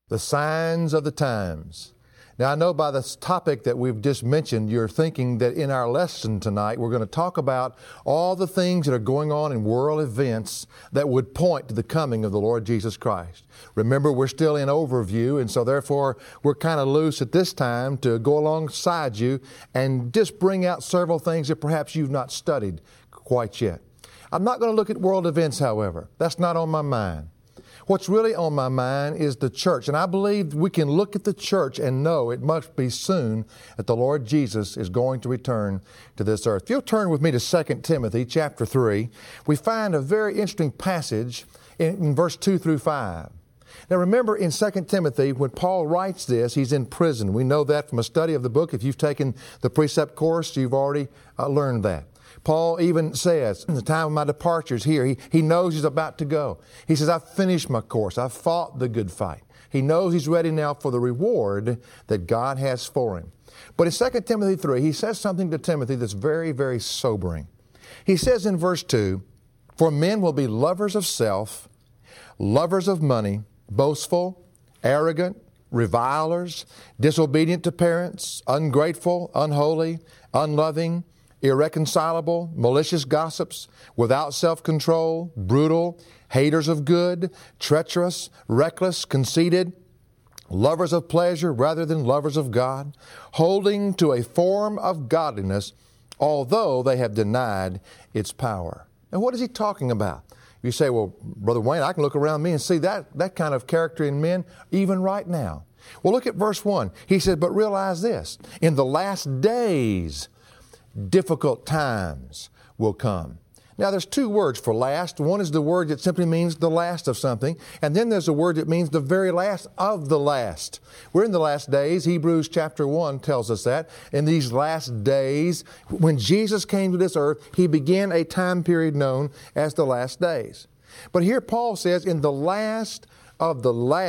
The signs of the times. Now, I know by this topic that we've just mentioned, you're thinking that in our lesson tonight, we're going to talk about all the things that are going on in world events that would point to the coming of the Lord Jesus Christ. Remember, we're still in overview, and so therefore, we're kind of loose at this time to go alongside you and just bring out several things that perhaps you've not studied quite yet. I'm not going to look at world events, however. That's not on my mind. What's really on my mind is the church, and I believe we can look at the church and know it must be soon that the Lord Jesus is going to return to this earth. If you'll turn with me to 2 Timothy chapter 3, we find a very interesting passage in verse 2 through 5. Now remember in 2 Timothy, when Paul writes this, he's in prison. We know that from a study of the book. If you've taken the precept course, you've already learned that. Paul even says, in the time of my departure is here, he knows he's about to go. He says, I've finished my course. I've fought the good fight. He knows he's ready now for the reward that God has for him. But in 2 Timothy 3, he says something to Timothy that's very, very sobering. He says in verse 2, for men will be lovers of self, lovers of money, boastful, arrogant, revilers, disobedient to parents, ungrateful, unholy, unloving, irreconcilable, malicious gossips, without self-control, brutal, haters of good, treacherous, reckless, conceited, lovers of pleasure rather than lovers of God, holding to a form of godliness, although they have denied its power. And what is he talking about? You say, well, Brother Wayne, I can look around me and see that kind of character in men even right now. Well, look at verse 1. He said, but realize this, in the last days, difficult times will come. Now, there's two words for last. One is the word that simply means the last of something. And then there's a word that means the very last of the last. We're in the last days. Hebrews chapter 1 tells us that. In these last days, when Jesus came to this earth, He began a time period known as the last days. But here Paul says, in the last of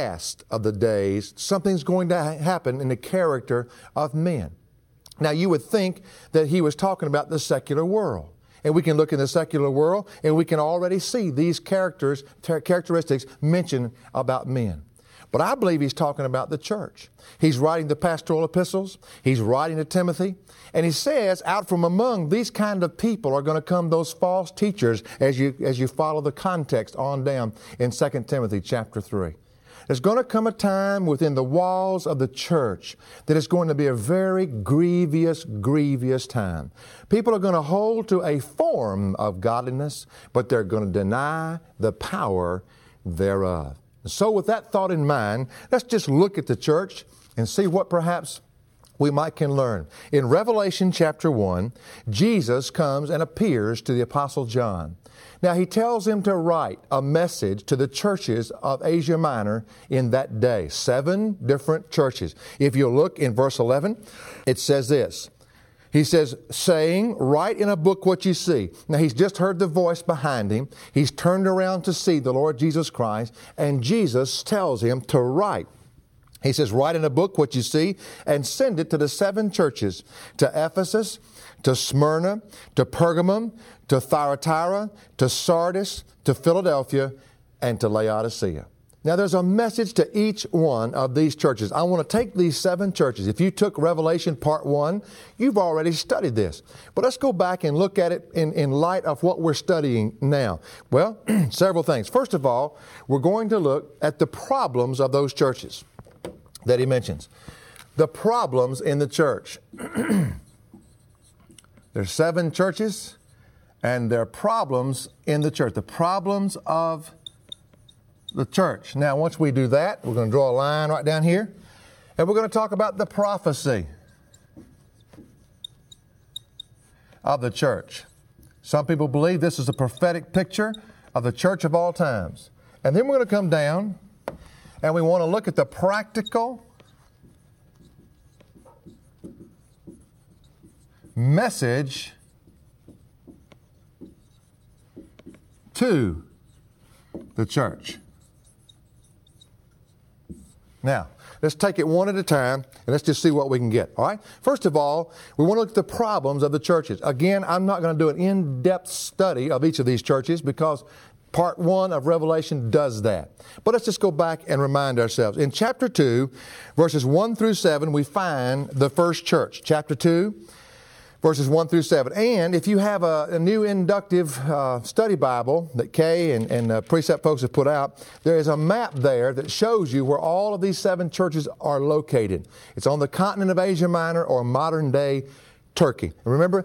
the days, something's going to happen in the character of men. Now, you would think that he was talking about the secular world. And we can look in the secular world and we can already see these characteristics mentioned about men. But I believe he's talking about the church. He's writing the pastoral epistles. He's writing to Timothy. And he says, out from among these kind of people are going to come those false teachers as you follow the context on down in 2 Timothy chapter 3. There's going to come a time within the walls of the church that is going to be a very grievous, grievous time. People are going to hold to a form of godliness, but they're going to deny the power thereof. So with that thought in mind, let's just look at the church and see what perhaps we can learn. In Revelation chapter 1, Jesus comes and appears to the Apostle John. Now, he tells him to write a message to the churches of Asia Minor in that day. 7 different churches. If you look in verse 11, it says this. He says, saying, write in a book what you see. Now, he's just heard the voice behind him. He's turned around to see the Lord Jesus Christ, and Jesus tells him to write. He says, write in a book what you see and send it to the 7 churches, to Ephesus, to Smyrna, to Pergamum, to Thyatira, to Sardis, to Philadelphia, and to Laodicea. Now, there's a message to each one of these churches. I want to take these 7 churches. If you took Revelation part 1, you've already studied this. But let's go back and look at it in light of what we're studying now. Well, several things. First of all, we're going to look at the problems of those churches that he mentions. The problems in the church. There's 7 churches, and there are problems in the church. The problems of the church. Now, once we do that, we're going to draw a line right down here, and we're going to talk about the prophecy of the church. Some people believe this is a prophetic picture of the church of all times. And then we're going to come down, and we want to look at the practical message to the church. Now, let's take it one at a time, and let's just see what we can get, all right? First of all, we want to look at the problems of the churches. Again, I'm not going to do an in-depth study of each of these churches because Part 1 of Revelation does that. But let's just go back and remind ourselves. In chapter 2, verses 1 through 7, we find the first church. Chapter 2, verses 1 through 7. And if you have a new inductive study Bible that Kay and Precept folks have put out, there is a map there that shows you where all of these 7 churches are located. It's on the continent of Asia Minor or modern-day Turkey. Remember,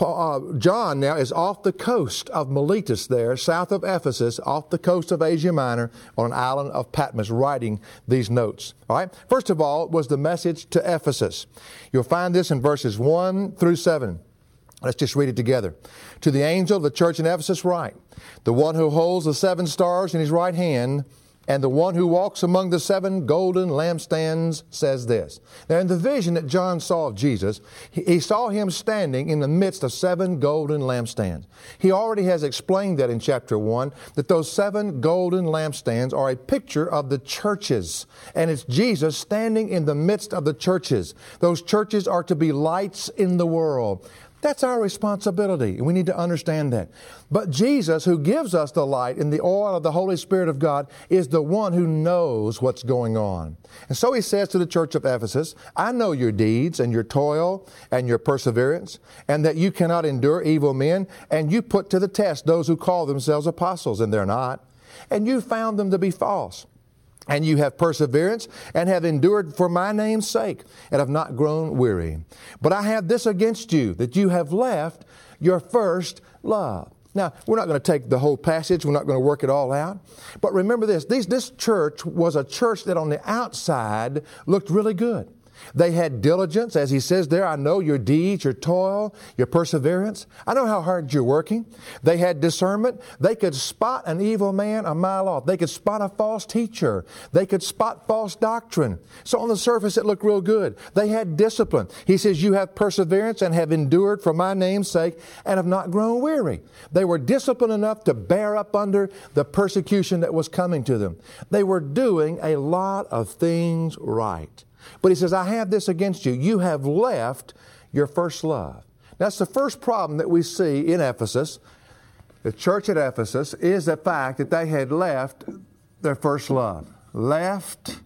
John now is off the coast of Miletus there, south of Ephesus, off the coast of Asia Minor, on an island of Patmos, writing these notes. All right. First of all, was the message to Ephesus. You'll find this in verses 1 through 7. Let's just read it together. To the angel of the church in Ephesus write, the one who holds the 7 stars in his right hand, and the one who walks among the 7 golden lampstands says this. Now, in the vision that John saw of Jesus, he saw him standing in the midst of 7 golden lampstands. He already has explained that in chapter 1, that those 7 golden lampstands are a picture of the churches. And it's Jesus standing in the midst of the churches. Those churches are to be lights in the world. That's our responsibility, and we need to understand that. But Jesus, who gives us the light in the oil of the Holy Spirit of God, is the one who knows what's going on. And so he says to the church of Ephesus, I know your deeds and your toil and your perseverance, and that you cannot endure evil men, and you put to the test those who call themselves apostles, and they're not. And you found them to be false. And you have perseverance and have endured for my name's sake and have not grown weary. But I have this against you, that you have left your first love. Now, we're not going to take the whole passage. We're not going to work it all out. But remember this. This church was a church that on the outside looked really good. They had diligence, as he says there, I know your deeds, your toil, your perseverance. I know how hard you're working. They had discernment. They could spot an evil man a mile off. They could spot a false teacher. They could spot false doctrine. So on the surface, it looked real good. They had discipline. He says, you have perseverance and have endured for my name's sake and have not grown weary. They were disciplined enough to bear up under the persecution that was coming to them. They were doing a lot of things right. But he says, I have this against you. You have left your first love. That's the first problem that we see in Ephesus. The church at Ephesus is the fact that they had left their first love. Left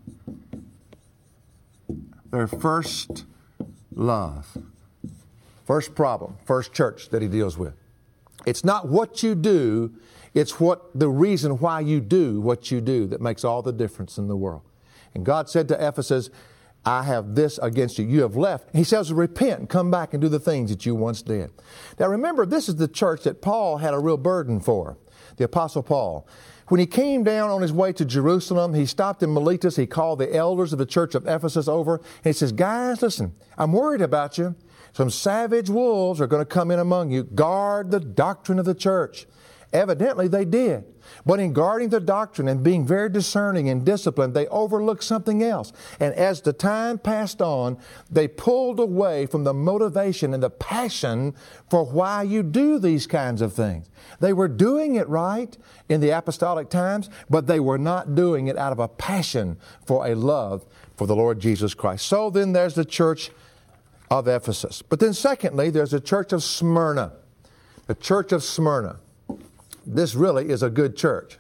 their first love. First problem, first church that he deals with. It's not what you do, it's the reason why you do what you do that makes all the difference in the world. And God said to Ephesus, I have this against you. You have left. He says, repent and come back and do the things that you once did. Now remember, this is the church that Paul had a real burden for, the Apostle Paul. When he came down on his way to Jerusalem, he stopped in Miletus. He called the elders of the church of Ephesus over. And he says, guys, listen, I'm worried about you. Some savage wolves are going to come in among you. Guard the doctrine of the church. Evidently, they did. But in guarding the doctrine and being very discerning and disciplined, they overlooked something else. And as the time passed on, they pulled away from the motivation and the passion for why you do these kinds of things. They were doing it right in the apostolic times, but they were not doing it out of a passion for a love for the Lord Jesus Christ. So then there's the church of Ephesus. But then secondly, there's the church of Smyrna. The church of Smyrna. This really is a good church.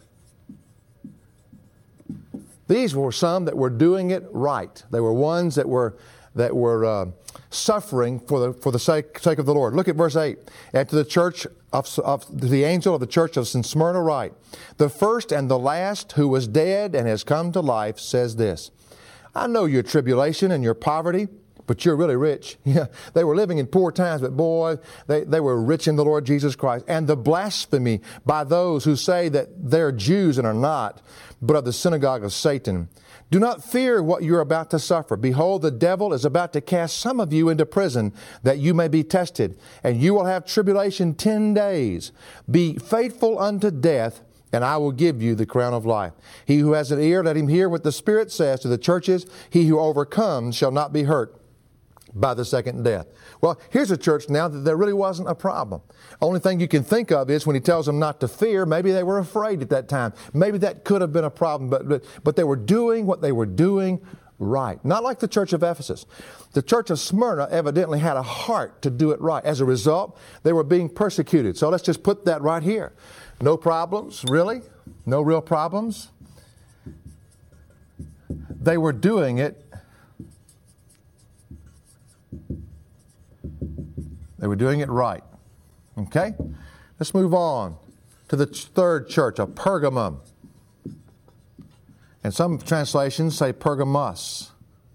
These were some that were doing it right. They were ones that were suffering for the sake of the Lord. Look at verse 8. And to the church of the angel of the church of Smyrna write, the first and the last who was dead and has come to life says this, I know your tribulation and your poverty, but you're really rich. Yeah, they were living in poor times, but boy, they were rich in the Lord Jesus Christ. And the blasphemy by those who say that they're Jews and are not, but of the synagogue of Satan. Do not fear what you're about to suffer. Behold, the devil is about to cast some of you into prison that you may be tested. And you will have tribulation 10 days. Be faithful unto death, and I will give you the crown of life. He who has an ear, let him hear what the Spirit says to the churches. He who overcomes shall not be hurt by the second death. Well, here's a church now that there really wasn't a problem. Only thing you can think of is when he tells them not to fear, maybe they were afraid at that time. Maybe that could have been a problem, but they were doing what they were doing right. Not like the church of Ephesus. The church of Smyrna evidently had a heart to do it right. As a result, they were being persecuted. So let's just put that right here. No problems, really? No real problems. They were doing it. They were doing it right. Okay? Let's move on to the third church of Pergamum. And some translations say Pergamos.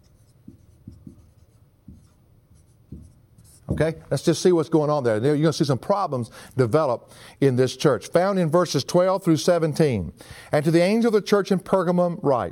Okay? Let's just see what's going on there. You're going to see some problems develop in this church. Found in verses 12 through 17. And to the angel of the church in Pergamum write,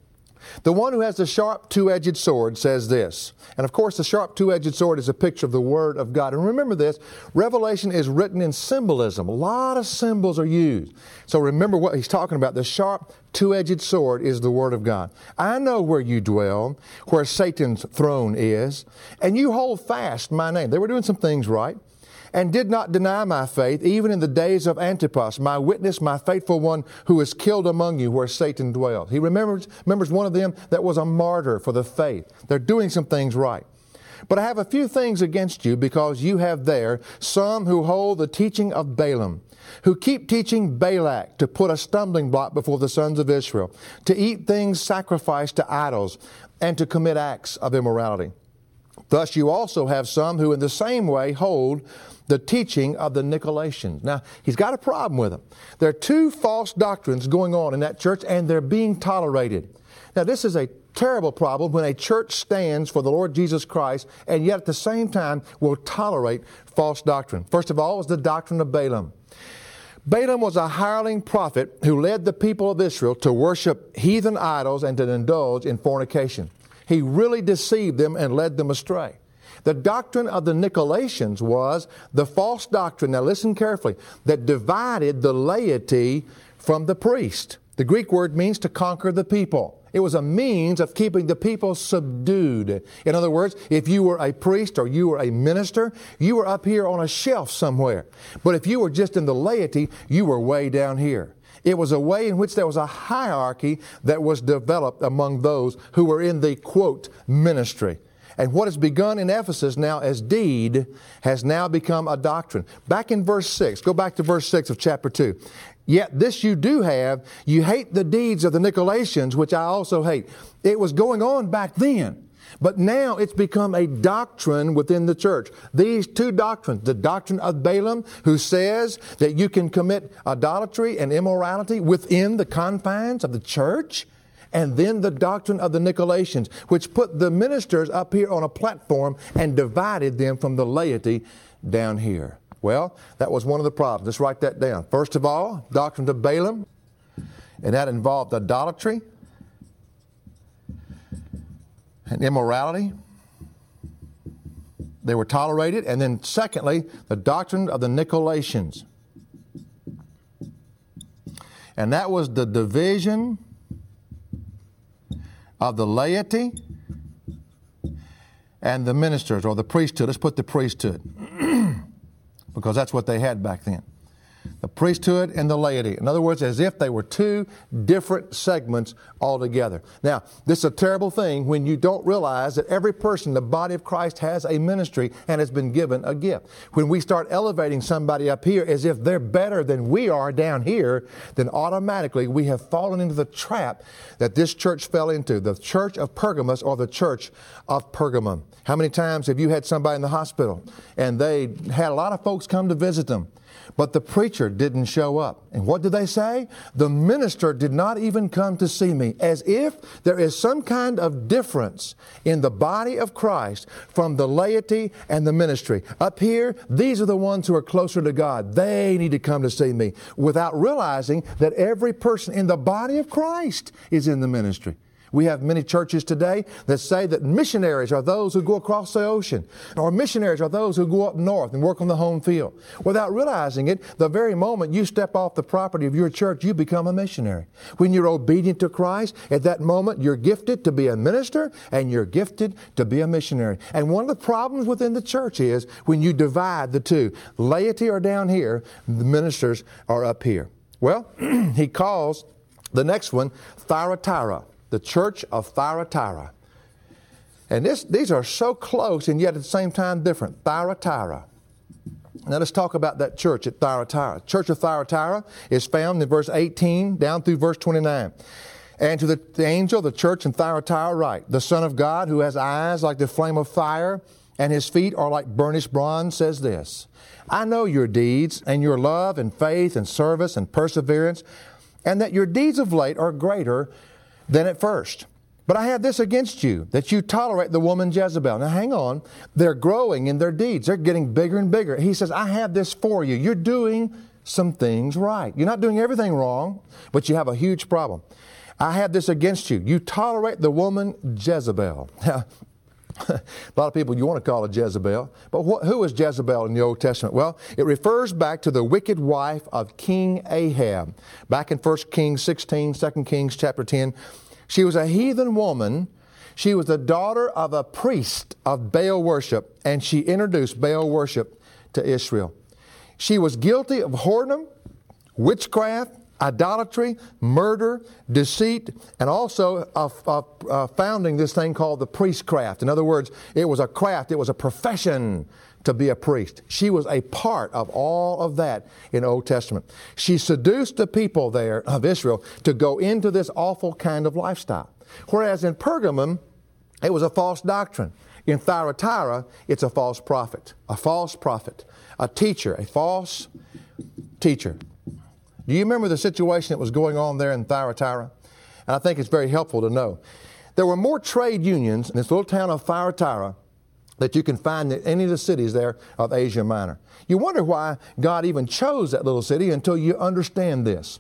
the one who has the sharp two-edged sword says this. And of course, the sharp two-edged sword is a picture of the Word of God. And remember this, Revelation is written in symbolism. A lot of symbols are used. So remember what he's talking about. The sharp two-edged sword is the Word of God. I know where you dwell, where Satan's throne is, and you hold fast my name. They were doing some things right. And did not deny my faith, even in the days of Antipas, my witness, my faithful one, who was killed among you where Satan dwells. He remembers one of them that was a martyr for the faith. They're doing some things right. But I have a few things against you, because you have there some who hold the teaching of Balaam, who keep teaching Balak to put a stumbling block before the sons of Israel, to eat things sacrificed to idols, and to commit acts of immorality. Thus you also have some who in the same way hold the teaching of the Nicolaitans. Now, he's got a problem with them. There are two false doctrines going on in that church, and they're being tolerated. Now, this is a terrible problem when a church stands for the Lord Jesus Christ and yet at the same time will tolerate false doctrine. First of all was the doctrine of Balaam. Balaam was a hireling prophet who led the people of Israel to worship heathen idols and to indulge in fornication. He really deceived them and led them astray. The doctrine of the Nicolaitans was the false doctrine, now listen carefully, that divided the laity from the priest. The Greek word means to conquer the people. It was a means of keeping the people subdued. In other words, if you were a priest or you were a minister, you were up here on a shelf somewhere. But if you were just in the laity, you were way down here. It was a way in which there was a hierarchy that was developed among those who were in the, quote, ministry. And what has begun in Ephesus now as deed has now become a doctrine. Back in verse 6, go back to verse 6 of chapter 2. Yet this you do have, you hate the deeds of the Nicolaitans, which I also hate. It was going on back then, but now it's become a doctrine within the church. These two doctrines, the doctrine of Balaam, who says that you can commit idolatry and immorality within the confines of the church, and then the doctrine of the Nicolaitans, which put the ministers up here on a platform and divided them from the laity down here. Well, that was one of the problems. Let's write that down. First of all, doctrine of Balaam, and that involved idolatry and immorality. They were tolerated. And then secondly, the doctrine of the Nicolaitans. And that was the division of the laity and the ministers, or the priesthood. Let's put the priesthood, because that's what they had back then. The priesthood and the laity. In other words, as if they were two different segments altogether. Now, this is a terrible thing when you don't realize that every person in the body of Christ has a ministry and has been given a gift. When we start elevating somebody up here as if they're better than we are down here, then automatically we have fallen into the trap that this church fell into, the church of Pergamos or the church of Pergamum. How many times have you had somebody in the hospital and they had a lot of folks come to visit them, but the preacher didn't show up? And what did they say? The minister did not even come to see me. As if there is some kind of difference in the body of Christ from the laity and the ministry. Up here, these are the ones who are closer to God. They need to come to see me, without realizing that every person in the body of Christ is in the ministry. We have many churches today that say that missionaries are those who go across the ocean, or missionaries are those who go up north and work on the home field. Without realizing it, the very moment you step off the property of your church, you become a missionary. When you're obedient to Christ, at that moment you're gifted to be a minister and you're gifted to be a missionary. And one of the problems within the church is when you divide the two. Laity are down here, the ministers are up here. Well, he calls the next one Thyatira. The church of Thyatira. And these are so close and yet at the same time different. Thyatira. Now let's talk about that church at Thyatira. Church of Thyatira is found in verse 18 down through verse 29. And to the angel of the church in Thyatira write, the Son of God, who has eyes like the flame of fire, and his feet are like burnished bronze, says this, I know your deeds, and your love, and faith, and service, and perseverance, and that your deeds of late are greater than at first. But I have this against you, that you tolerate the woman Jezebel. Now hang on. They're growing in their deeds. They're getting bigger and bigger. He says, I have this for you. You're doing some things right. You're not doing everything wrong, but you have a huge problem. I have this against you. You tolerate the woman Jezebel. Now, a lot of people, you want to call her Jezebel. But who is Jezebel in the Old Testament? Well, it refers back to the wicked wife of King Ahab. Back in 1 Kings 16, 2 Kings chapter 10, she was a heathen woman. She was the daughter of a priest of Baal worship, and she introduced Baal worship to Israel. She was guilty of whoredom, witchcraft, idolatry, murder, deceit, and also of founding this thing called the priestcraft. In other words, it was a craft, it was a profession to be a priest. She was a part of all of that in the Old Testament. She seduced the people there of Israel to go into this awful kind of lifestyle. Whereas in Pergamum, it was a false doctrine. In Thyatira, it's a false prophet, a teacher, a false teacher. Do you remember the situation that was going on there in Thyatira? And I think it's very helpful to know. There were more trade unions in this little town of Thyatira that you can find in any of the cities there of Asia Minor. You wonder why God even chose that little city until you understand this.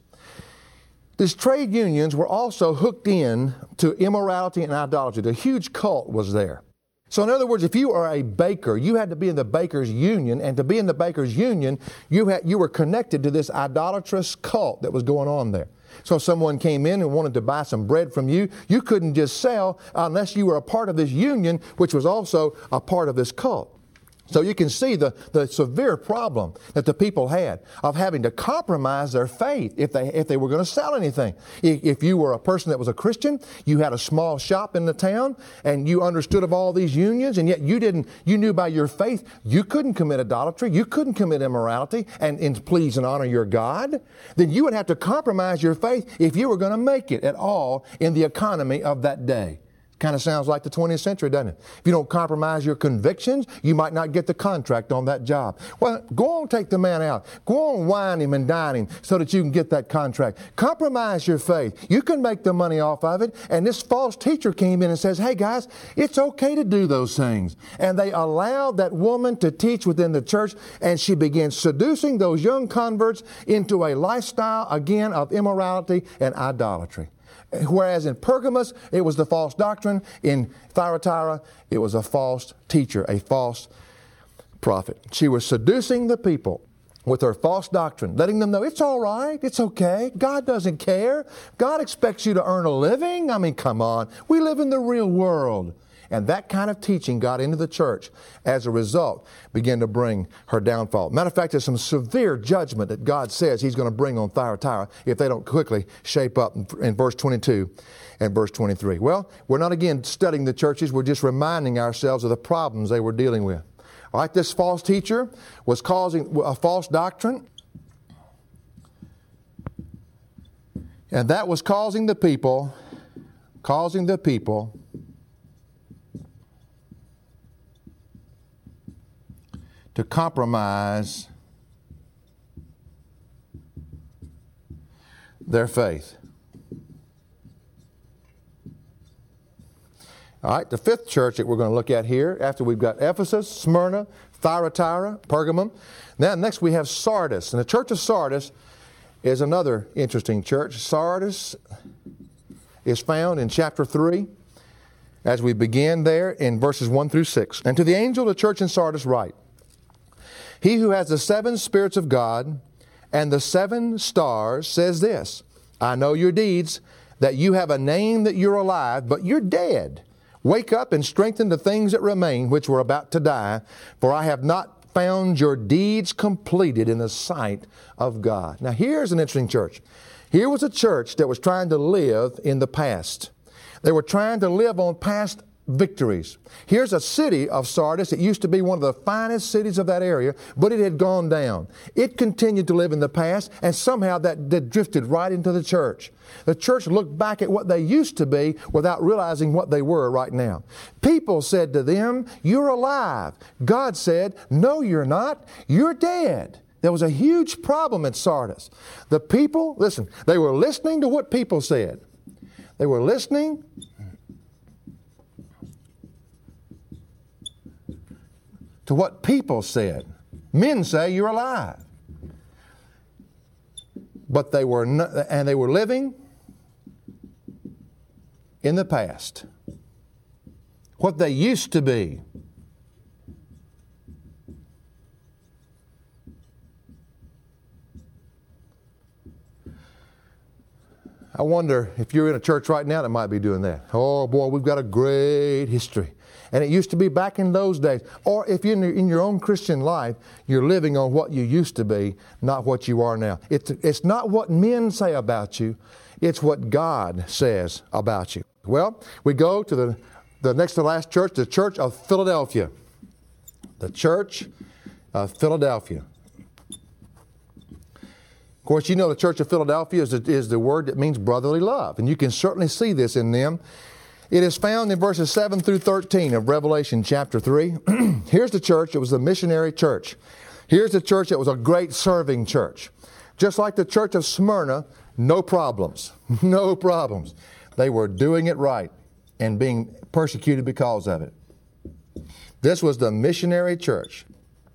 These trade unions were also hooked in to immorality and idolatry. The huge cult was there. So in other words, if you are a baker, you had to be in the baker's union, and to be in the baker's union, you were connected to this idolatrous cult that was going on there. So if someone came in and wanted to buy some bread from you, you couldn't just sell unless you were a part of this union, which was also a part of this cult. So you can see the severe problem that the people had of having to compromise their faith if they were going to sell anything. If you were a person that was a Christian, you had a small shop in the town, and you understood of all these unions, and yet you knew by your faith you couldn't commit idolatry, you couldn't commit immorality and please and honor your God, then you would have to compromise your faith if you were going to make it at all in the economy of that day. Kind of sounds like the 20th century, doesn't it? If you don't compromise your convictions, you might not get the contract on that job. Well, go on, take the man out. Go on, wine him and dine him so that you can get that contract. Compromise your faith. You can make the money off of it. And this false teacher came in and says, hey guys, it's okay to do those things. And they allowed that woman to teach within the church, and she began seducing those young converts into a lifestyle, again, of immorality and idolatry. Whereas in Pergamos, it was the false doctrine. In Thyatira, it was a false teacher, a false prophet. She was seducing the people with her false doctrine, letting them know it's all right, it's okay, God doesn't care. God expects you to earn a living. I mean, come on. We live in the real world. And that kind of teaching got into the church. As a result, began to bring her downfall. Matter of fact, there's some severe judgment that God says He's going to bring on Thyatira if they don't quickly shape up in verse 22 and verse 23. Well, we're not again studying the churches. We're just reminding ourselves of the problems they were dealing with. All right, this false teacher was causing a false doctrine. And that was causing the people to compromise their faith. All right, the fifth church that we're going to look at here, after we've got Ephesus, Smyrna, Thyatira, Pergamum. Now, next we have Sardis. And the church of Sardis is another interesting church. Sardis is found in chapter 3, as we begin there in verses 1 through 6. And to the angel of the church in Sardis write, He who has the 7 spirits of God and the 7 stars says this, I know your deeds, that you have a name that you're alive, but you're dead. Wake up and strengthen the things that remain, which were about to die, for I have not found your deeds completed in the sight of God. Now here's an interesting church. Here was a church that was trying to live in the past. They were trying to live on past victories. Here's a city of Sardis. It used to be one of the finest cities of that area, but it had gone down. It continued to live in the past, and somehow that drifted right into the church. The church looked back at what they used to be without realizing what they were right now. People said to them, "You're alive." God said, "No, you're not. You're dead." There was a huge problem at Sardis. The people, listen, they were listening to what people said. They were listening to what people said. Men say you're alive. But they were living in the past. What they used to be. I wonder if you're in a church right now that might be doing that. Oh boy, we've got a great history. And it used to be back in those days. Or if you're in your own Christian life, you're living on what you used to be, not what you are now. It's not what men say about you. It's what God says about you. Well, we go to the next to last church, the Church of Philadelphia. The Church of Philadelphia. Of course, you know the Church of Philadelphia is the word that means brotherly love. And you can certainly see this in them. It is found in verses 7 through 13 of Revelation chapter 3. Here's the church. It was the missionary church. Here's the church that was a great serving church. Just like the church of Smyrna, no problems. No problems. They were doing it right and being persecuted because of it. This was the missionary church.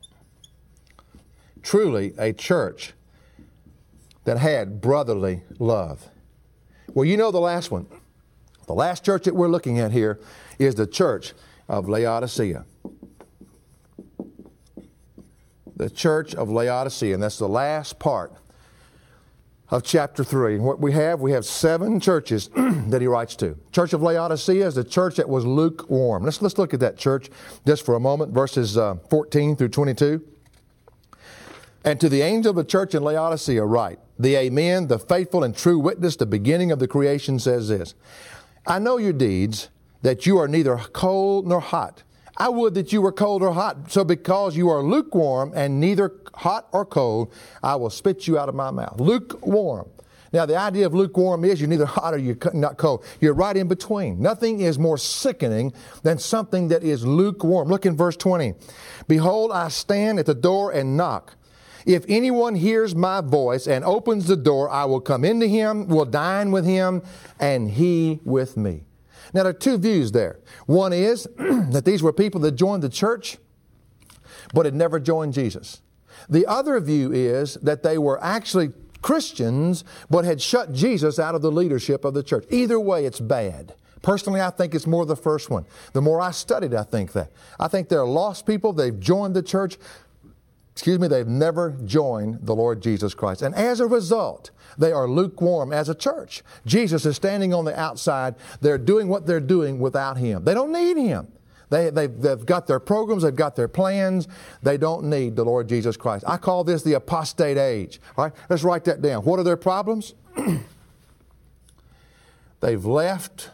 Truly a church that had brotherly love. Well, you know the last one. The last church that we're looking at here is the church of Laodicea. The church of Laodicea, and that's the last part of chapter 3. And what we have 7 churches that he writes to. Church of Laodicea is the church that was lukewarm. Let's look at that church just for a moment, verses 14 through 22. And to the angel of the church in Laodicea write, the Amen, the faithful and true witness, the beginning of the creation says this. I know your deeds, that you are neither cold nor hot. I would that you were cold or hot. So because you are lukewarm and neither hot or cold, I will spit you out of my mouth. Lukewarm. Now the idea of lukewarm is you're neither hot or you're not cold. You're right in between. Nothing is more sickening than something that is lukewarm. Look in verse 20. Behold, I stand at the door and knock. If anyone hears my voice and opens the door, I will come into him, will dine with him, and he with me. Now, there are 2 views there. One is that these were people that joined the church, but had never joined Jesus. The other view is that they were actually Christians, but had shut Jesus out of the leadership of the church. Either way, it's bad. Personally, I think it's more the first one. The more I studied, I think that. I think they're lost people. They've joined the church. They've never joined the Lord Jesus Christ. And as a result, they are lukewarm as a church. Jesus is standing on the outside. They're doing what they're doing without Him. They don't need Him. They've got their programs. They've got their plans. They don't need the Lord Jesus Christ. I call this the apostate age. All right, let's write that down. What are their problems? They've left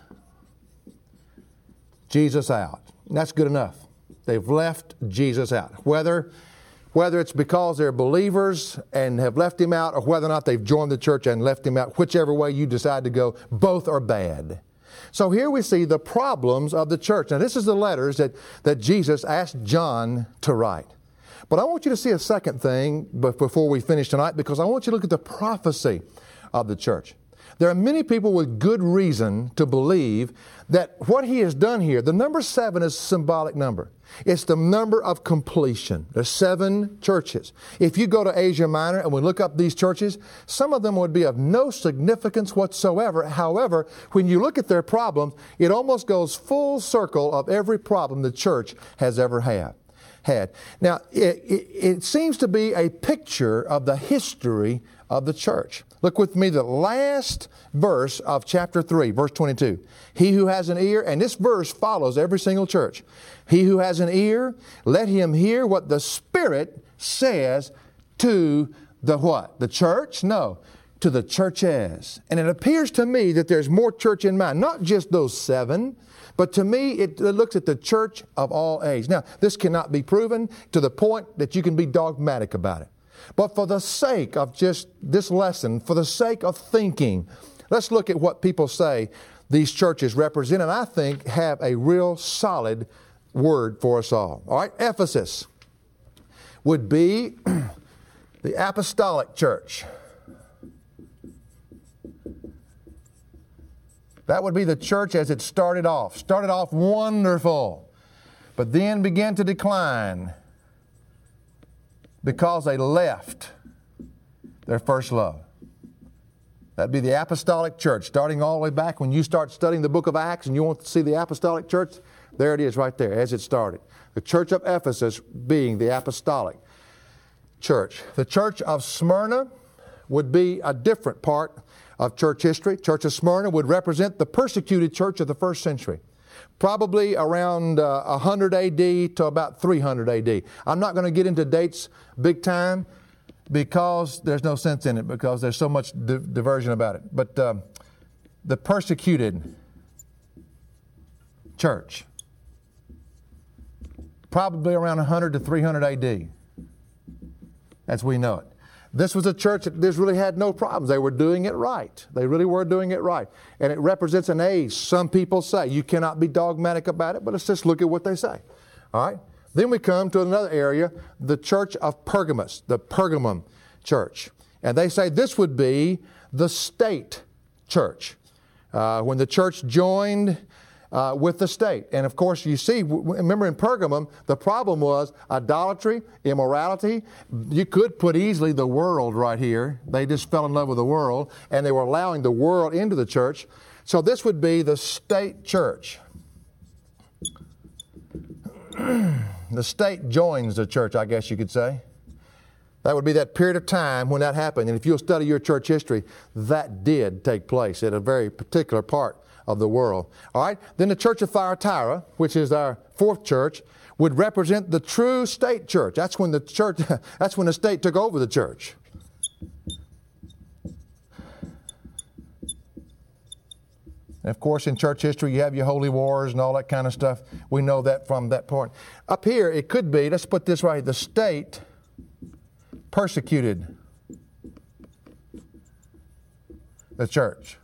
Jesus out. And that's good enough. They've left Jesus out. Whether it's because they're believers and have left Him out, or whether or not they've joined the church and left Him out, whichever way you decide to go, both are bad. So here we see the problems of the church. Now this is the letters that Jesus asked John to write. But I want you to see a second thing before we finish tonight, because I want you to look at the prophecy of the church. There are many people with good reason to believe that what He has done here, the number 7 is a symbolic number. It's the number of completion. There's 7 churches. If you go to Asia Minor and we look up these churches, some of them would be of no significance whatsoever. However, when you look at their problems, it almost goes full circle of every problem the church has ever had. Now, it seems to be a picture of the history of the church. Look with me, the last verse of chapter 3, verse 22. He who has an ear, and this verse follows every single church. He who has an ear, let him hear what the Spirit says to the what? The church? No. to the churches. And it appears to me that there's more church in mind, not just those 7, but to me it looks at the church of all age. Now, this cannot be proven to the point that you can be dogmatic about it. But for the sake of just this lesson, for the sake of thinking, let's look at what people say these churches represent, and I think have a real solid word for us all. All right, Ephesus would be the apostolic church. That would be the church as it started off. Started off wonderful, but then began to decline because they left their first love. That'd be the apostolic church, starting all the way back when you start studying the book of Acts and you want to see the apostolic church, there it is right there as it started. The church of Ephesus being the apostolic church. The church of Smyrna would be a different part of church history. Church of Smyrna would represent the persecuted church of the first century. Probably around 100 A.D. to about 300 A.D. I'm not going to get into dates big time because there's no sense in it, because there's so much diversion about it. But the persecuted church, probably around 100 to 300 A.D. as we know it. This was a church that this really had no problems. They were doing it right. They really were doing it right. And it represents an age. Some people say you cannot be dogmatic about it, but let's just look at what they say. All right? Then we come to another area, the church of Pergamos, the Pergamum church. And they say this would be the state church. When the church joined with the state. And of course, you see, remember in Pergamum, the problem was idolatry, immorality. You could put easily the world right here. They just fell in love with the world, and they were allowing the world into the church. So this would be the state church. The state joins the church, I guess you could say. That would be that period of time when that happened. And if you'll study your church history, that did take place at a very particular part of the world. All right? Then the church of Thyatira, which is our 4th church, would represent the true state church. That's when the state took over the church. And of course, in church history, you have your holy wars and all that kind of stuff. We know that from that point. Up here, it could be, let's put this right, the state persecuted the church.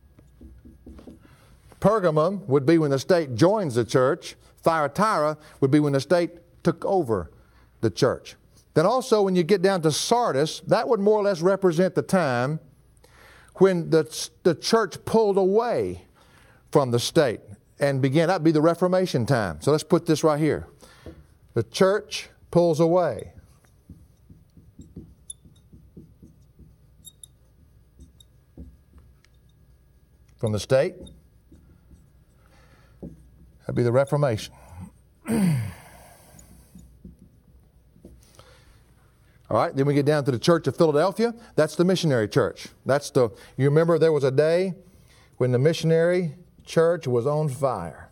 Pergamum would be when the state joins the church. Thyatira would be when the state took over the church. Then also when you get down to Sardis, that would more or less represent the time when the church pulled away from the state and began. That'd be the Reformation time. So let's put this right here. The church pulls away. From the state. That'd be the Reformation. All right, then we get down to the Church of Philadelphia. That's the missionary church. You remember there was a day when the missionary church was on fire.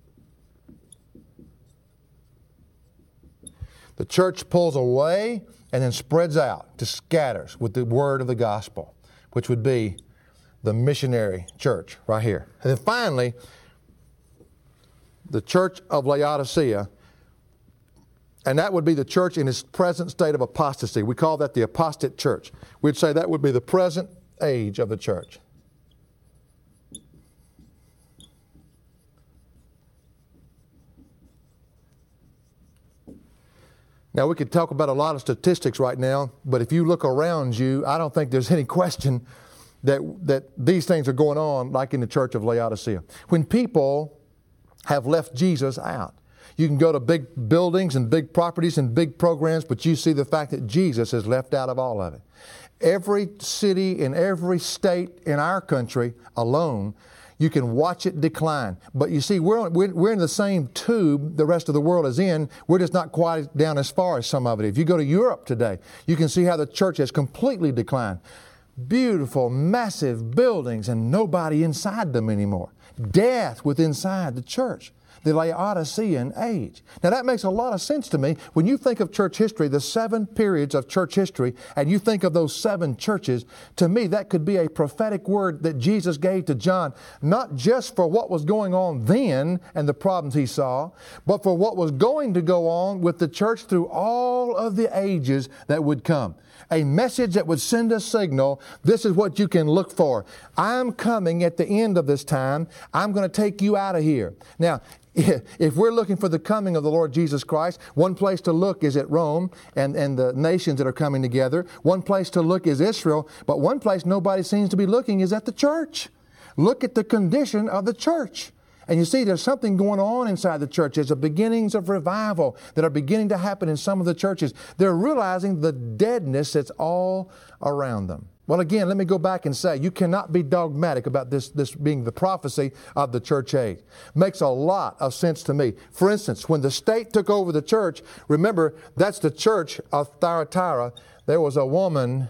The church pulls away and then spreads out, to scatters with the word of the gospel, which would be the missionary church right here. And then finally, the church of Laodicea, and that would be the church in its present state of apostasy. We call that the apostate church. We'd say that would be the present age of the church. Now, we could talk about a lot of statistics right now, but if you look around you, I don't think there's any question that these things are going on like in the church of Laodicea. When people have left Jesus out. You can go to big buildings and big properties and big programs, but you see the fact that Jesus is left out of all of it. Every city in every state in our country alone, you can watch it decline. But you see, we're in the same tube the rest of the world is in. We're just not quite down as far as some of it. If you go to Europe today, you can see how the church has completely declined. Beautiful, massive buildings and nobody inside them anymore. Death within inside the church. the Laodicean age. Now that makes a lot of sense to me. When you think of church history, the 7 periods of church history, and you think of those 7 churches, to me that could be a prophetic word that Jesus gave to John, not just for what was going on then and the problems he saw, but for what was going to go on with the church through all of the ages that would come. A message that would send a signal, this is what you can look for. I'm coming at the end of this time. I'm going to take you out of here. Now, if we're looking for the coming of the Lord Jesus Christ, one place to look is at Rome and the nations that are coming together. One place to look is Israel, but one place nobody seems to be looking is at the church. Look at the condition of the church. And you see, there's something going on inside the church. There's the beginnings of revival that are beginning to happen in some of the churches. They're realizing the deadness that's all around them. Well, again, let me go back and say, you cannot be dogmatic about this being the prophecy of the church age. Makes a lot of sense to me. For instance, when the state took over the church, remember, that's the church of Thyatira. There was a woman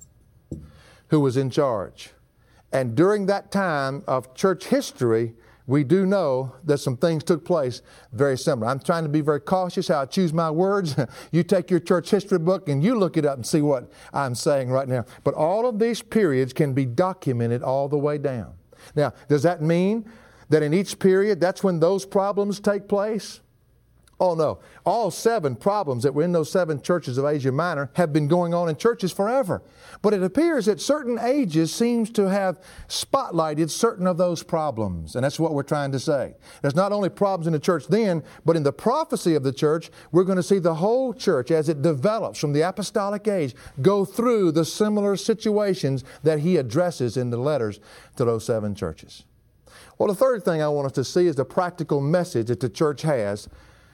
who was in charge. And during that time of church history, we do know that some things took place very similar. I'm trying to be very cautious how I choose my words. You take your church history book and you look it up and see what I'm saying right now. But all of these periods can be documented all the way down. Now, does that mean that in each period, that's when those problems take place? Oh no. All 7 problems that were in those 7 churches of Asia Minor have been going on in churches forever. But it appears that certain ages seems to have spotlighted certain of those problems. And that's what we're trying to say. There's not only problems in the church then, but in the prophecy of the church, we're going to see the whole church as it develops from the apostolic age go through the similar situations that he addresses in the letters to those 7 churches. Well, the third thing I want us to see is the practical message that the church has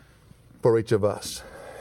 for each of us.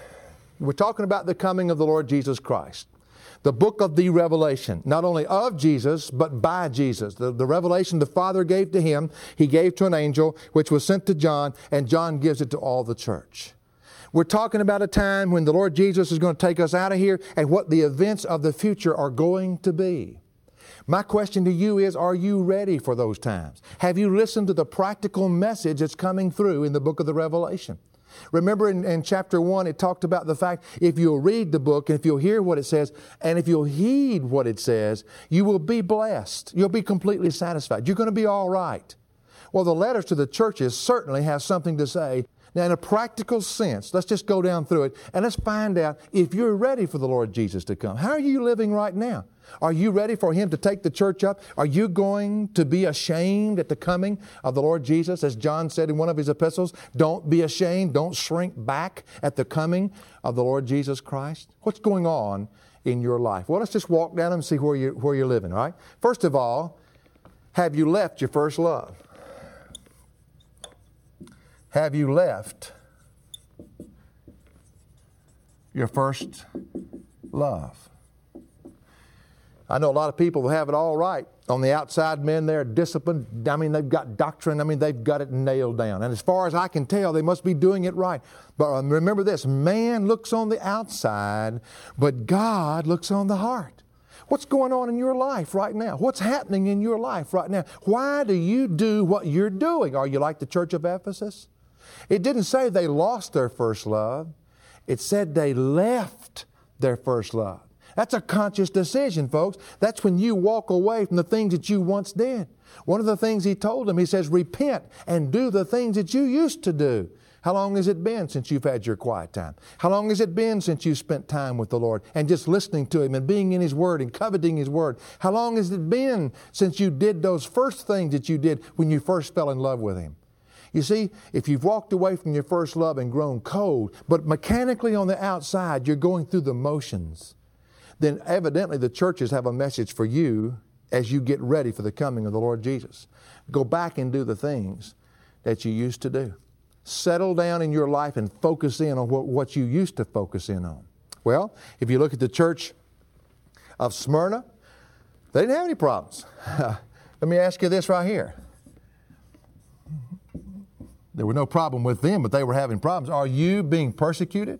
We're talking about the coming of the Lord Jesus Christ. The book of the Revelation, not only of Jesus, but by Jesus. The revelation the Father gave to him, he gave to an angel, which was sent to John, and John gives it to all the church. We're talking about a time when the Lord Jesus is going to take us out of here and what the events of the future are going to be. My question to you is, are you ready for those times? Have you listened to the practical message that's coming through in the book of the Revelation? Remember in chapter 1, it talked about the fact if you'll read the book and if you'll hear what it says and if you'll heed what it says, you will be blessed. You'll be completely satisfied. You're going to be all right. Well, the letters to the churches certainly have something to say. Now, in a practical sense, let's just go down through it and let's find out if you're ready for the Lord Jesus to come. How are you living right now? Are you ready for him to take the church up? Are you going to be ashamed at the coming of the Lord Jesus? As John said in one of his epistles, don't be ashamed. Don't shrink back at the coming of the Lord Jesus Christ. What's going on in your life? Well, let's just walk down and see where you're living, all right? First of all, have you left your first love? Have you left your first love? I know a lot of people who have it all right. On the outside, men, they're disciplined. I mean, they've got doctrine. I mean, they've got it nailed down. And as far as I can tell, they must be doing it right. But remember this, man looks on the outside, but God looks on the heart. What's going on in your life right now? What's happening in your life right now? Why do you do what you're doing? Are you like the church of Ephesus? It didn't say they lost their first love. It said they left their first love. That's a conscious decision, folks. That's when you walk away from the things that you once did. One of the things he told them, he says, repent and do the things that you used to do. How long has it been since you've had your quiet time? How long has it been since you spent time with the Lord and just listening to him and being in his word and coveting his word? How long has it been since you did those first things that you did when you first fell in love with him? You see, if you've walked away from your first love and grown cold, but mechanically on the outside you're going through the motions, then evidently the churches have a message for you as you get ready for the coming of the Lord Jesus. Go back and do the things that you used to do. Settle down in your life and focus in on what you used to focus in on. Well, if you look at the church of Smyrna, they didn't have any problems. Let me ask you this right here. There was no problem with them, but they were having problems. Are you being persecuted?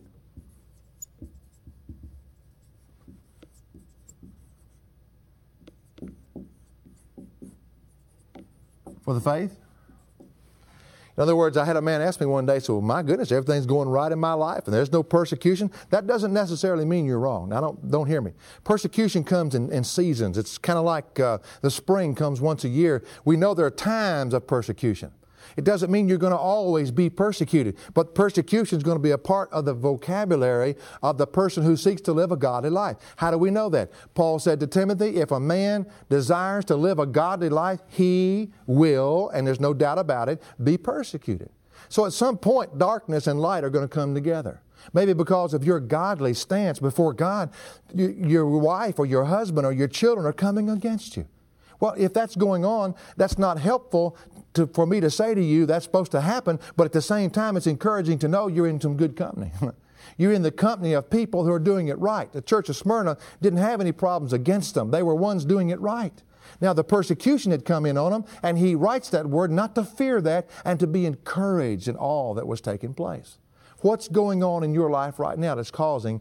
For the faith? In other words, I had a man ask me one day, so my goodness, everything's going right in my life and there's no persecution. That doesn't necessarily mean you're wrong. Now, don't hear me. Persecution comes in seasons. It's kind of like the spring comes once a year. We know there are times of persecution. It doesn't mean you're going to always be persecuted, but persecution is going to be a part of the vocabulary of the person who seeks to live a godly life. How do we know that? Paul said to Timothy, if a man desires to live a godly life, he will, and there's no doubt about it, be persecuted. So at some point, darkness and light are going to come together. Maybe because of your godly stance before God, your wife or your husband or your children are coming against you. Well, if that's going on, that's not helpful for me to say to you that's supposed to happen, but at the same time, it's encouraging to know you're in some good company. You're in the company of people who are doing it right. The church of Smyrna didn't have any problems against them. They were ones doing it right. Now, the persecution had come in on them, and he writes that word not to fear that and to be encouraged in all that was taking place. What's going on in your life right now that's causing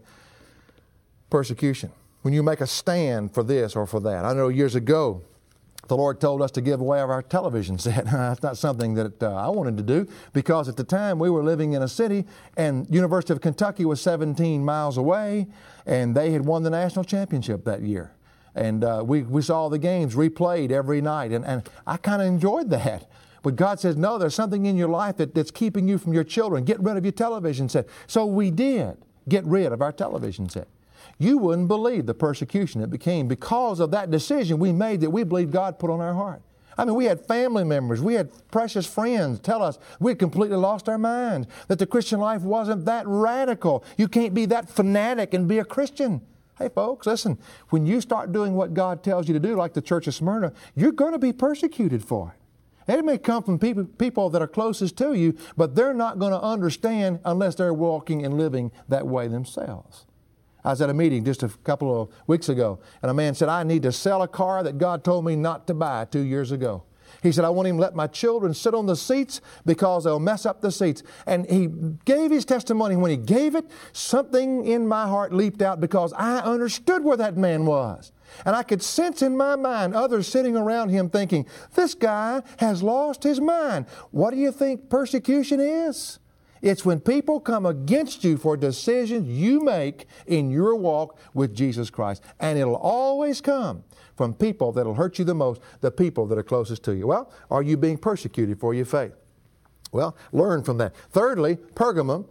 persecution? When you make a stand for this or for that. I know years ago, the Lord told us to give away our television set. That's not something that I wanted to do because at the time we were living in a city and University of Kentucky was 17 miles away and they had won the national championship that year. And we saw the games replayed every night and I kind of enjoyed that. But God says, no, there's something in your life that's keeping you from your children. Get rid of your television set. So we did get rid of our television set. You wouldn't believe the persecution it became because of that decision we made that we believe God put on our heart. I mean, we had family members, we had precious friends tell us we had completely lost our minds, that the Christian life wasn't that radical. You can't be that fanatic and be a Christian. Hey, folks, listen, when you start doing what God tells you to do, like the Church of Smyrna, you're going to be persecuted for it. And it may come from people that are closest to you, but they're not going to understand unless they're walking and living that way themselves. I was at a meeting just a couple of weeks ago, and a man said, I need to sell a car that God told me not to buy 2 years ago. He said, I won't even let my children sit on the seats because they'll mess up the seats. And he gave his testimony. When he gave it, something in my heart leaped out because I understood where that man was. And I could sense in my mind others sitting around him thinking, this guy has lost his mind. What do you think persecution is? It's when people come against you for decisions you make in your walk with Jesus Christ. And it'll always come from people that'll hurt you the most, the people that are closest to you. Well, are you being persecuted for your faith? Well, learn from that. Thirdly, Pergamum.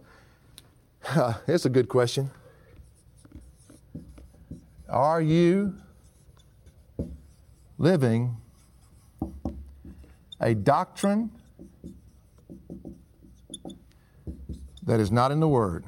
It's a good question. Are you living a doctrine that is not in the Word?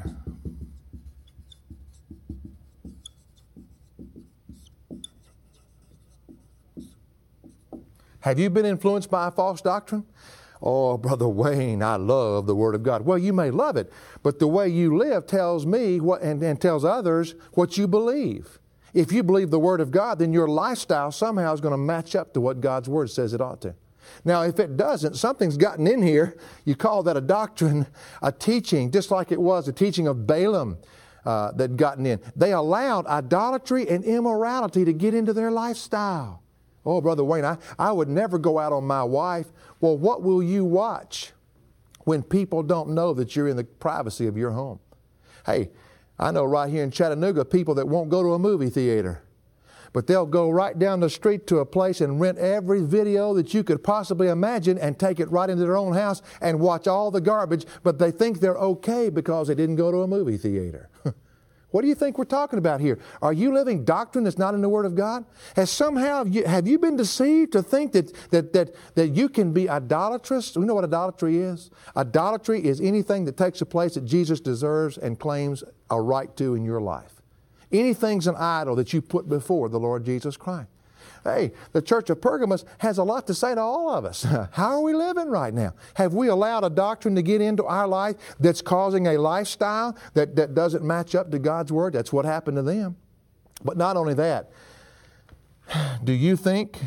Have you been influenced by a false doctrine? Oh, Brother Wayne, I love the Word of God. Well, you may love it, but the way you live tells me and tells others what you believe. If you believe the Word of God, then your lifestyle somehow is going to match up to what God's Word says it ought to. Now, if it doesn't, something's gotten in here. You call that a doctrine, a teaching, just like it was a teaching of Balaam that gotten in. They allowed idolatry and immorality to get into their lifestyle. Oh, Brother Wayne, I would never go out on my wife. Well, what will you watch when people don't know that you're in the privacy of your home? Hey, I know right here in Chattanooga people that won't go to a movie theater. But they'll go right down the street to a place and rent every video that you could possibly imagine and take it right into their own house and watch all the garbage, but they think they're okay because they didn't go to a movie theater. What do you think we're talking about here? Are you living doctrine that's not in the Word of God? Have you been deceived to think that you can be idolatrous? We know what idolatry is. Idolatry is anything that takes a place that Jesus deserves and claims a right to in your life. Anything's an idol that you put before the Lord Jesus Christ. Hey, the Church of Pergamos has a lot to say to all of us. How are we living right now? Have we allowed a doctrine to get into our life that's causing a lifestyle that doesn't match up to God's Word? That's what happened to them. But not only that, do you think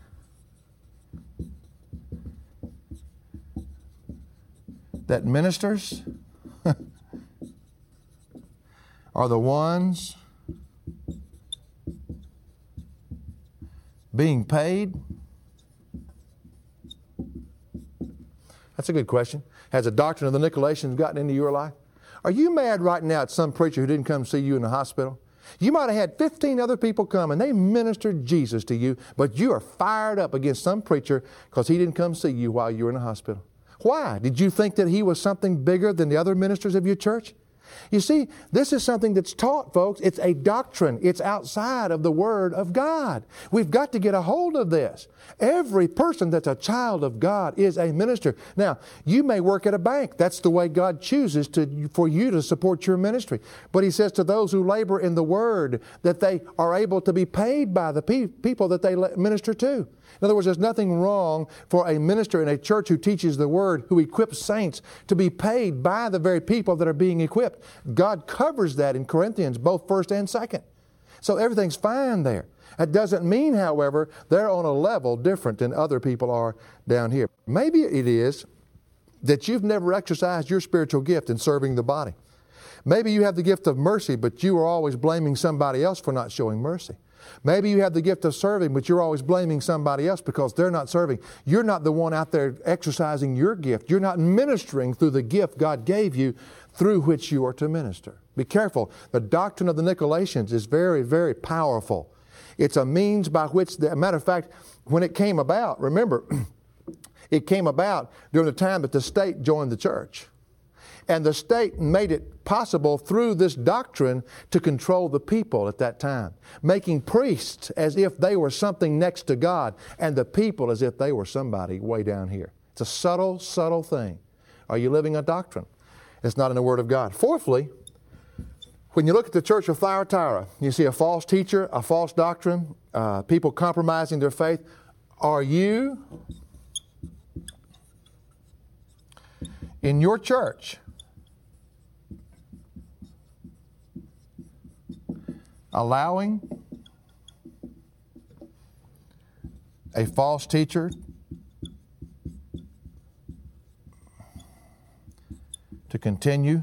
that ministers are the ones being paid? That's a good question. Has the doctrine of the Nicolaitans gotten into your life? Are you mad right now at some preacher who didn't come see you in the hospital? You might have had 15 other people come and they ministered Jesus to you, but you are fired up against some preacher because he didn't come see you while you were in the hospital. Why? Did you think that he was something bigger than the other ministers of your church? You see, this is something that's taught, folks. It's a doctrine. It's outside of the Word of God. We've got to get a hold of this. Every person that's a child of God is a minister. Now, you may work at a bank. That's the way God chooses for you to support your ministry. But He says to those who labor in the Word that they are able to be paid by the people that they minister to. In other words, there's nothing wrong for a minister in a church who teaches the Word, who equips saints, to be paid by the very people that are being equipped. God covers that in Corinthians, both first and second. So everything's fine there. That doesn't mean, however, they're on a level different than other people are down here. Maybe it is that you've never exercised your spiritual gift in serving the body. Maybe you have the gift of mercy, but you are always blaming somebody else for not showing mercy. Maybe you have the gift of serving, but you're always blaming somebody else because they're not serving. You're not the one out there exercising your gift. You're not ministering through the gift God gave you through which you are to minister. Be careful. The doctrine of the Nicolaitans is very, very powerful. It's a means by which, matter of fact, when it came about, remember, it came about during the time that the state joined the church. And the state made it possible through this doctrine to control the people at that time, making priests as if they were something next to God and the people as if they were somebody way down here. It's a subtle, subtle thing. Are you living a doctrine? It's not in the Word of God. Fourthly, when you look at the church of Thyatira, you see a false teacher, a false doctrine, people compromising their faith. Are you in your church allowing a false teacher to continue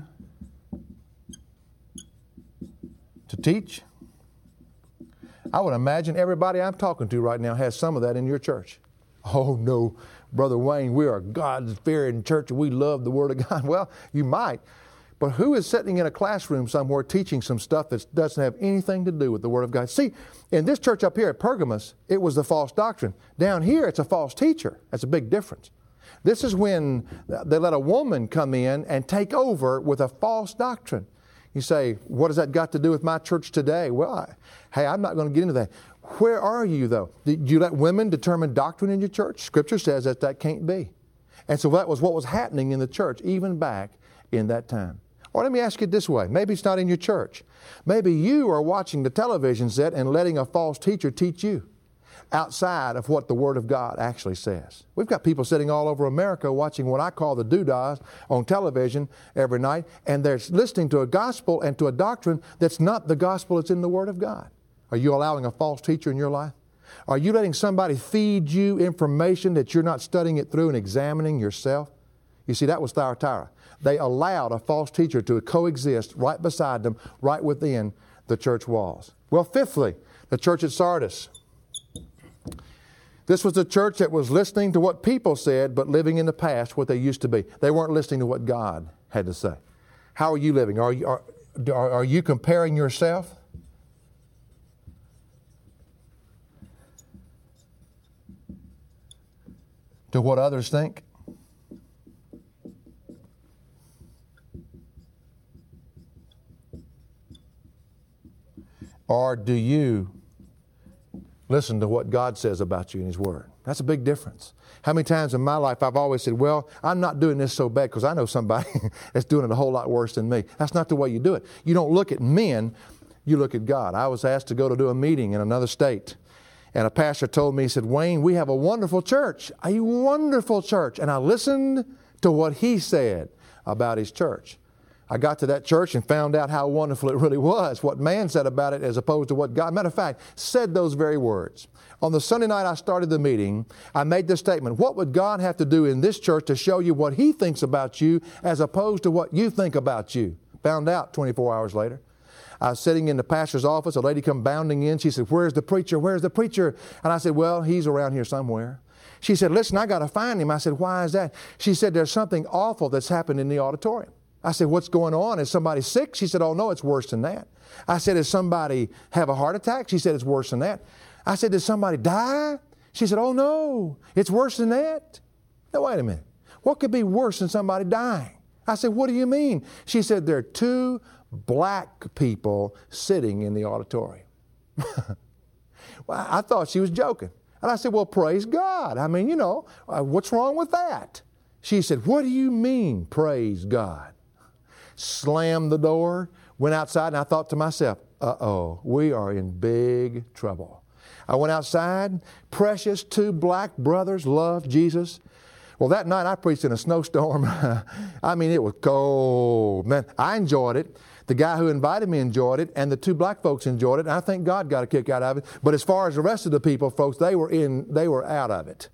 to teach? I would imagine everybody I'm talking to right now has some of that in your church. Oh no, Brother Wayne, we are God-fearing church and we love the Word of God. Well, you might. But who is sitting in a classroom somewhere teaching some stuff that doesn't have anything to do with the Word of God? See, in this church up here at Pergamos, it was the false doctrine. Down here, it's a false teacher. That's a big difference. This is when they let a woman come in and take over with a false doctrine. You say, what has that got to do with my church today? Well, hey, I'm not going to get into that. Where are you, though? Did you let women determine doctrine in your church? Scripture says that can't be. And so that was what was happening in the church, even back in that time. Or let me ask it this way. Maybe it's not in your church. Maybe you are watching the television set and letting a false teacher teach you outside of what the Word of God actually says. We've got people sitting all over America watching what I call the doodahs on television every night, and they're listening to a gospel and to a doctrine that's not the gospel that's in the Word of God. Are you allowing a false teacher in your life? Are you letting somebody feed you information that you're not studying it through and examining yourself? You see, that was Thyatira. They allowed a false teacher to coexist right beside them, right within the church walls. Well, fifthly, the church at Sardis. This was the church that was listening to what people said, but living in the past what they used to be. They weren't listening to what God had to say. How are you living? Are you comparing yourself to what others think? Or do you listen to what God says about you in His Word? That's a big difference. How many times in my life I've always said, well, I'm not doing this so bad because I know somebody that's doing it a whole lot worse than me. That's not the way you do it. You don't look at men, you look at God. I was asked to go to do a meeting in another state. And a pastor told me, he said, Wayne, we have a wonderful church. And I listened to what he said about his church. I got to that church and found out how wonderful it really was, what man said about it as opposed to what God, matter of fact, said those very words. On the Sunday night I started the meeting, I made this statement: what would God have to do in this church to show you what He thinks about you as opposed to what you think about you? Found out 24 hours later. I was sitting in the pastor's office. A lady come bounding in. She said, where's the preacher? Where's the preacher? And I said, well, he's around here somewhere. She said, listen, I got to find him. I said, why is that? She said, there's something awful that's happened in the auditorium. I said, what's going on? Is somebody sick? She said, oh, no, it's worse than that. I said, does somebody have a heart attack? She said, it's worse than that. I said, did somebody die? She said, oh, no, it's worse than that. Now, wait a minute. What could be worse than somebody dying? I said, what do you mean? She said, there are 2 black people sitting in the auditorium. Well, I thought she was joking. And I said, well, praise God. I mean, what's wrong with that? She said, what do you mean, praise God? Slammed the door, went outside, and I thought to myself, uh-oh, we are in big trouble. I went outside. Precious 2 black brothers loved Jesus. Well, that night I preached in a snowstorm. I mean, it was cold. Man, I enjoyed it. The guy who invited me enjoyed it, and the 2 black folks enjoyed it. And I think God got a kick out of it. But as far as the rest of the people, folks, they were out of it.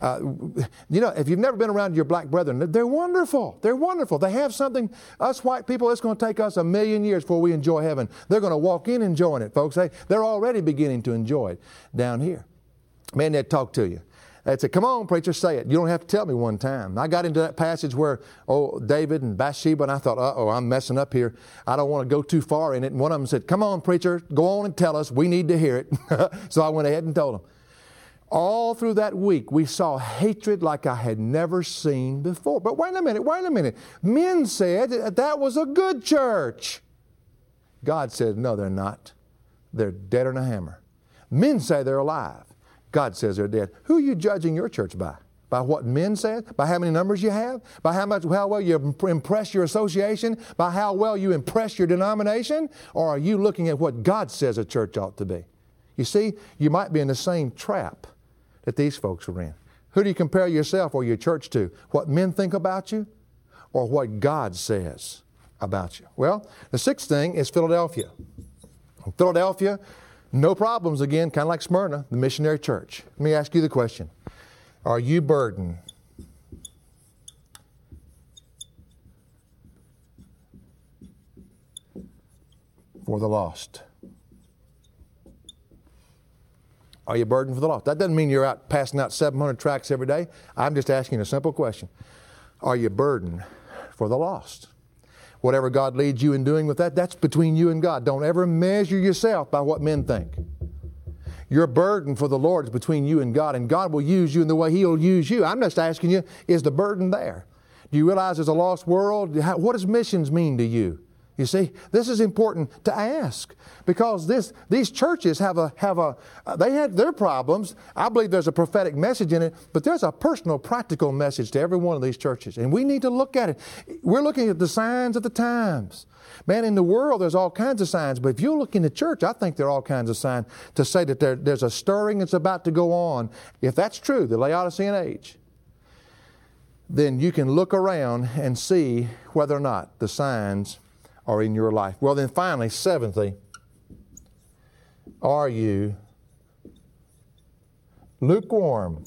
If you've never been around your black brethren, they're wonderful. They're wonderful. They have something. Us white people, it's going to take us 1,000,000 years before we enjoy heaven. They're going to walk in enjoying it, folks. They're already beginning to enjoy it down here. Man, they'd talk to you. They'd say, come on, preacher, say it. You don't have to tell me one time. I got into that passage where, David and Bathsheba, and I thought, I'm messing up here. I don't want to go too far in it. And one of them said, come on, preacher, go on and tell us. We need to hear it. So I went ahead and told them. All through that week, we saw hatred like I had never seen before. But wait a minute. Men said that was a good church. God said, no, they're not. They're deader than a hammer. Men say they're alive. God says they're dead. Who are you judging your church by? By what men said? By how many numbers you have? By how well you impress your association? By how well you impress your denomination? Or are you looking at what God says a church ought to be? You see, you might be in the same trap that these folks are in. Who do you compare yourself or your church to? What men think about you or what God says about you? Well, the 6th thing is Philadelphia. Philadelphia, no problems again, kind of like Smyrna, the missionary church. Let me ask you the question. Are you burdened for the lost? Are you burdened for the lost? That doesn't mean you're out passing out 700 tracts every day. I'm just asking a simple question. Are you burdened for the lost? Whatever God leads you in doing with that, that's between you and God. Don't ever measure yourself by what men think. Your burden for the Lord is between you and God will use you in the way He'll use you. I'm just asking you, is the burden there? Do you realize there's a lost world? What does missions mean to you? You see, this is important to ask because these churches they had their problems. I believe there's a prophetic message in it, but there's a personal, practical message to every one of these churches, and we need to look at it. We're looking at the signs of the times. Man, in the world, there's all kinds of signs, but if you look in the church, I think there are all kinds of signs to say that there's a stirring that's about to go on. If that's true, the Laodicean age, then you can look around and see whether or not the signs are in your life. Well, then finally, 7thly, are you lukewarm?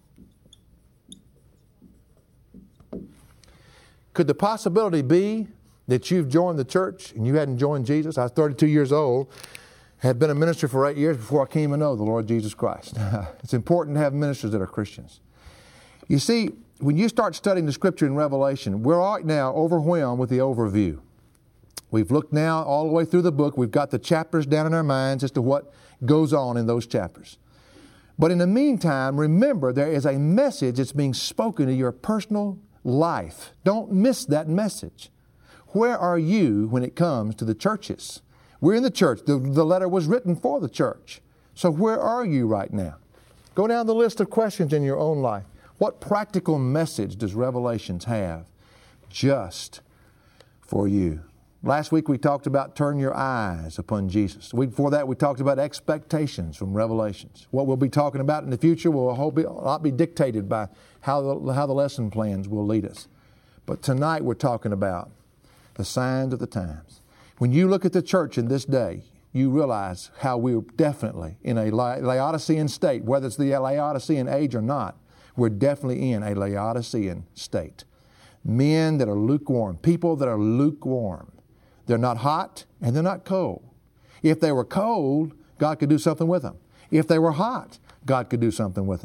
Could the possibility be that you've joined the church and you hadn't joined Jesus? I was 32 years old, had been a minister for 8 years before I came to know the Lord Jesus Christ. It's important to have ministers that are Christians. You see, when you start studying the Scripture in Revelation, we're right now overwhelmed with the overview. We've looked now all the way through the book. We've got the chapters down in our minds as to what goes on in those chapters. But in the meantime, remember there is a message that's being spoken to your personal life. Don't miss that message. Where are you when it comes to the churches? We're in the church. The letter was written for the church. So where are you right now? Go down the list of questions in your own life. What practical message does Revelations have just for you? Last week we talked about turn your eyes upon Jesus. The week before that we talked about expectations from Revelations. What we'll be talking about in the future will not be dictated by how the lesson plans will lead us. But tonight we're talking about the signs of the times. When you look at the church in this day, you realize how we're definitely in a Laodicean state. Whether it's the Laodicean age or not, we're definitely in a Laodicean state. Men that are lukewarm, people that are lukewarm. They're not hot and they're not cold. If they were cold, God could do something with them. If they were hot, God could do something with them.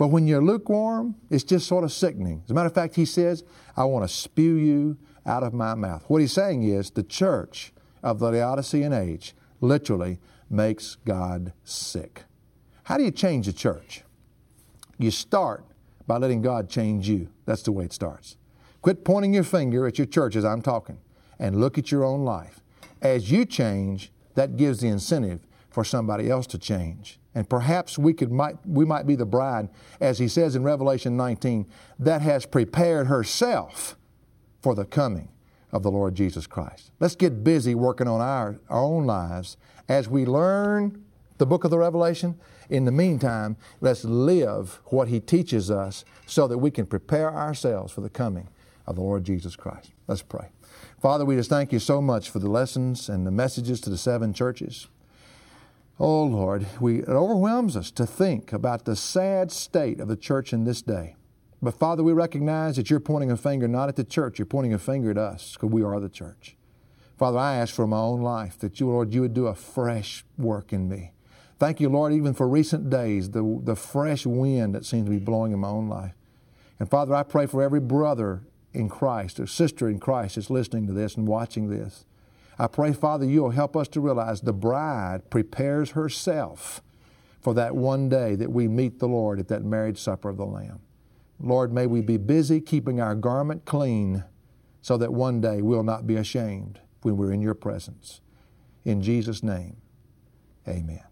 But when you're lukewarm, it's just sort of sickening. As a matter of fact, he says, I want to spew you out of my mouth. What he's saying is the church of the Laodicean age literally makes God sick. How do you change the church? You start by letting God change you. That's the way it starts. Quit pointing your finger at your church as I'm talking and look at your own life. As you change, that gives the incentive for somebody else to change. And perhaps we might be the bride, as he says in Revelation 19, that has prepared herself for the coming of the Lord Jesus Christ. Let's get busy working on our own lives as we learn the book of the Revelation. In the meantime, let's live what he teaches us so that we can prepare ourselves for the coming of the Lord Jesus Christ. Let's pray. Father, we just thank you so much for the lessons and the messages to the 7 churches. Oh, Lord, it overwhelms us to think about the sad state of the church in this day. But, Father, we recognize that you're pointing a finger not at the church, you're pointing a finger at us because we are the church. Father, I ask for my own life that you, Lord, you would do a fresh work in me. Thank you, Lord, even for recent days, the fresh wind that seems to be blowing in my own life. And, Father, I pray for every brother in Christ or sister in Christ that's listening to this and watching this. I pray, Father, you'll help us to realize the bride prepares herself for that one day that we meet the Lord at that marriage supper of the Lamb. Lord, may we be busy keeping our garment clean so that one day we'll not be ashamed when we're in your presence. In Jesus' name, amen.